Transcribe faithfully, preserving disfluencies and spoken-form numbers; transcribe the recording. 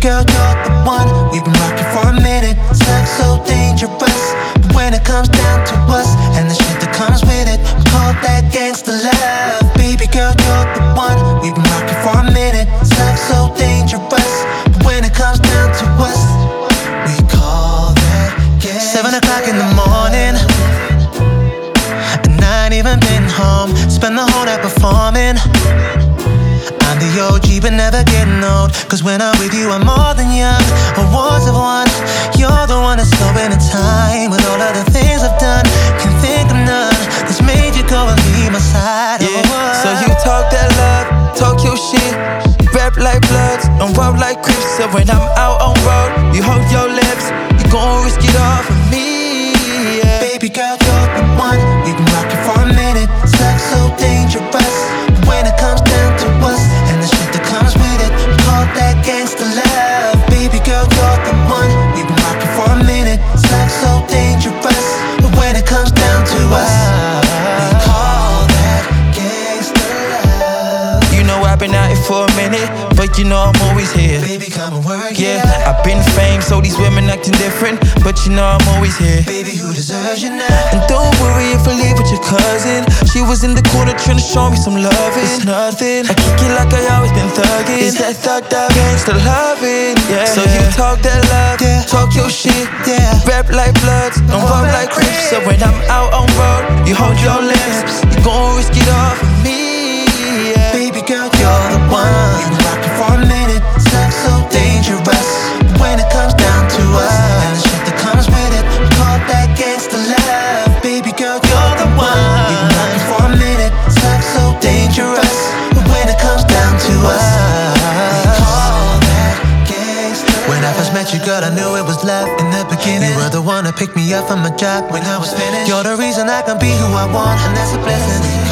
girl, you're the one. We've been rocking for a minute. Sex so dangerous, but when it comes down to us and the shit that comes with it, we call that gangsta love. Baby girl, you're the one. We've been rocking for a minute. Sex so dangerous, but when it comes down to us, we call that gangsta. Seven o'clock in the morning, and I ain't even been home. Spend the whole night performing. I'm the O G but never getting old, cause when I'm with you I'm more than young. Awards have won. You're the one that's slowing the time. With all of the things I've done, can't think of none that's made you go and leave my side. Yeah, oh, so you talk that love, talk your shit, rap like Bloods, and roll like Crips. So when I'm out on road, you hold your lips, you gon' risk it all for me, yeah. Baby girl, you're the one. We've been rocking for a minute. Sex so dangerous, but when it comes down to us and the shit that comes with it, we call that gangsta love. Baby girl, you're the one. We've been rocking for a minute. Sex so dangerous, but when it comes down to us, we call that gangsta love. You know I've been out here for a minute, but you know I'm always here. Baby, come and work, yeah. yeah. I've been famed, so these women acting different, but you know I'm always here. Baby, who deserves you now? And don't worry if I leave with your cousin. She was in the corner trying to show me some loving. It's nothing, I kick it like I always been thugging. It's that thugged up gangsta loving, yeah. So you talk that love, yeah. Talk your shit, yeah. Rap like Bloods, and roll like Crips. So when I'm out on road, you hold your lips, you gon' risk it all for me, yeah. Baby girl, you're the one. We've been rocking for a minute. Sex so dangerous, when it comes down to us and the shit that comes with it, we call that gangsta love. Baby girl, you're the one. We've been rocking for a minute. Sex so dangerous, when it comes down to us, we call that gangsta love. When I first met you, girl, I knew it was love in the beginning. You were the one that picked me up from my job when I was finished. You're the reason I can be who I want, and that's a blessing.